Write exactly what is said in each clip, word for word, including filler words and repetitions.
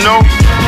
know?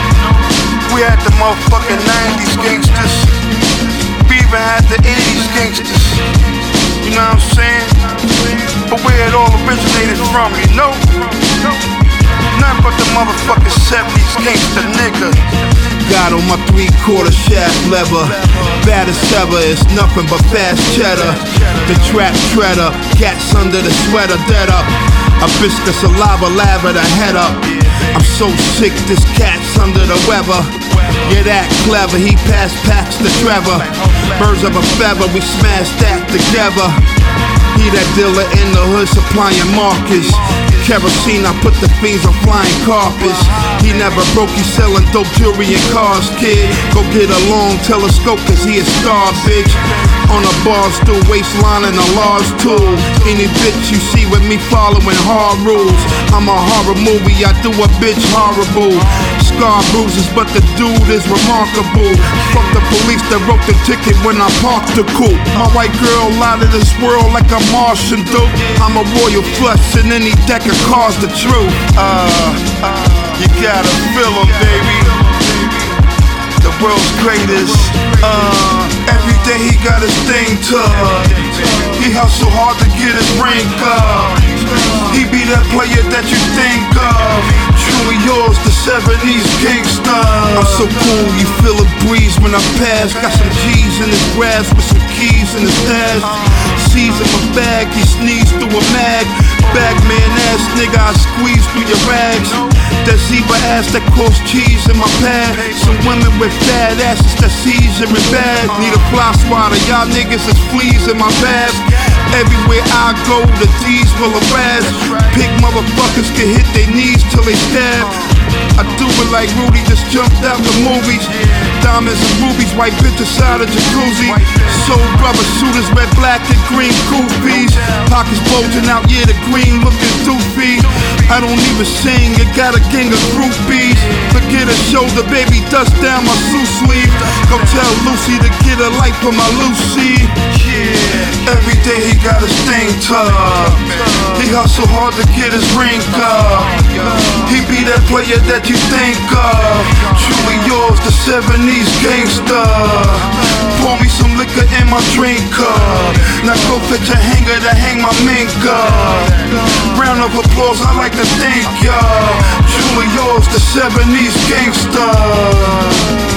We had the motherfucking nineties gangsters. We even had the eighties gangsters. You know what I'm saying? But where it all originated from, you know? Nothing but the motherfucking seventies gangster nigga. Got on my three-quarter shaft leather. Bad as ever, it's nothing but fast cheddar. The trap treader, cats under the sweater, dead up. Hibiscus saliva, lava the head up. I'm so sick, this cat's under the weather. Yeah, that clever, he passed packs to Trevor. Birds of a feather, we smashed that together. He that dealer in the hood supplying markers. Kerosene, I put the fiends on flying carpets. He never broke, he selling dope jewelry and cars, kid. Go get a long telescope, cause he a star, bitch. On a bar stool, waistline and a large tool. Any bitch you see with me following hard rules. I'm a horror movie, I do a bitch horrible. Scar bruises, but the dude is remarkable. Fuck the police that wrote the ticket when I parked the coupe. My white girl out of this world like a Martian dope. I'm a royal flush in any deck of cards, the truth. Uh, you gotta feel him, baby. The world's greatest. Uh, every day he got his thing tough. He hustle hard to get his rank up. He be that player that you think of. Truly yours, the seventies gangsta. I'm so cool, you feel a breeze when I pass. Got some G's in his grass with some keys in his stash. C's in my bag, he sneezed through a mag. Bagman ass nigga, I squeeze through your rags. That zebra ass that costs cheese in my pad. Some women with fat asses that seizure and bad. Need a fly swatter, y'all niggas is fleas in my bag. Everywhere I go, the D's will harass. Pig motherfuckers can hit their knees till they stab. I do it like Rudy just jumped out the movies. Diamonds and rubies, white bitch inside a jacuzzi. Soul brother shooters, red, black, and green goofies. Pockets bulging out, yeah, the green looking doofy. I don't even sing, it got a gang of groupies. Forget a shoulder, baby, dust down my suit sleeve. Go tell Lucy to get a light for my Lucy. Yeah, every day he got his thing tough. He hustle hard to get his ring up. He be that player that you think of. Truly yours, the seventies gangsta. Pour me some liquor in my drink cup. Now go fetch a hanger to hang my mink up. Round of applause, I like to thank y'all. Truly yours, the seventies gangsta.